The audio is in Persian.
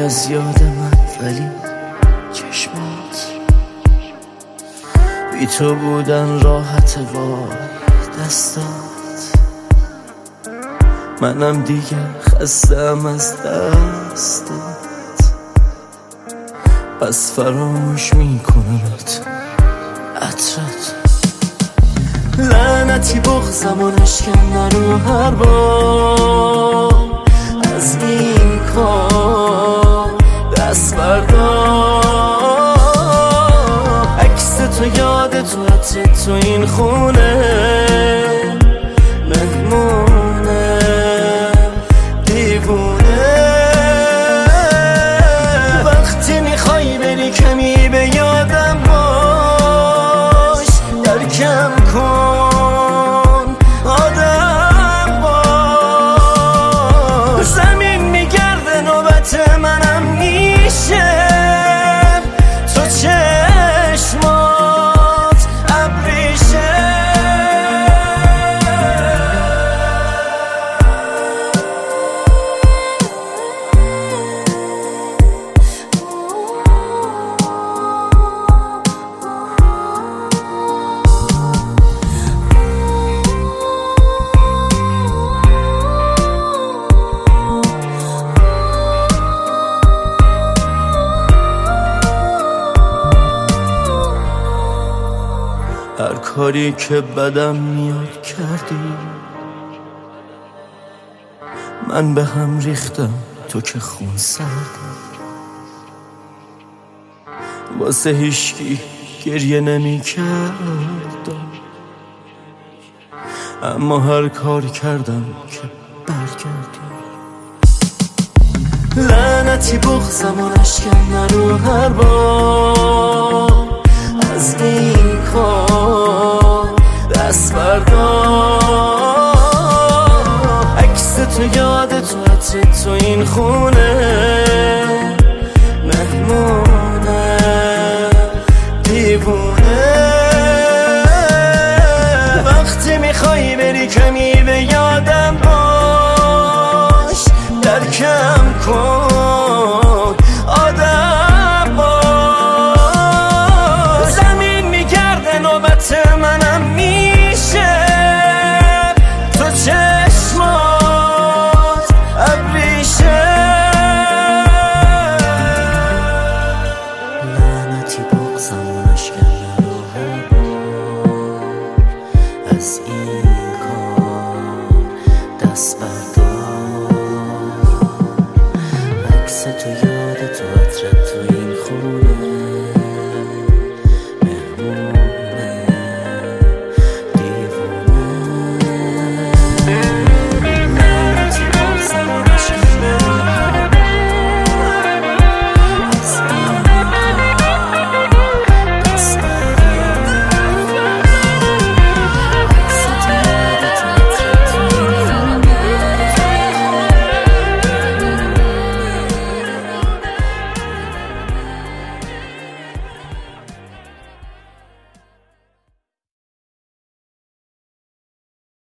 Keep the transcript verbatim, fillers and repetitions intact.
از یاد من، ولی چشمات بی تو بودن راحت. وای دستات، منم دیگه خستم از دستات، پس فراموش میکنمت عطرت. لعنتی بغضم و نشکن رو هر بار از این کار دست بردار. عکس تو یاد تو عطر تو این خونه مهمونه دیوونه. وقتی میخوای بری کمی به یادم باش، درکم کن آدم باش. زمین میگرده نوبت منم میشه، تو چشمات ابریشه. هر کاری که بدم میاد کردی، من به هم ریختم تو که خون سردی. واسه هیچکی گریه نمی کردم، اما هر کار کردم که برگردی. لعنتی بغضم و نشکن رو هر بار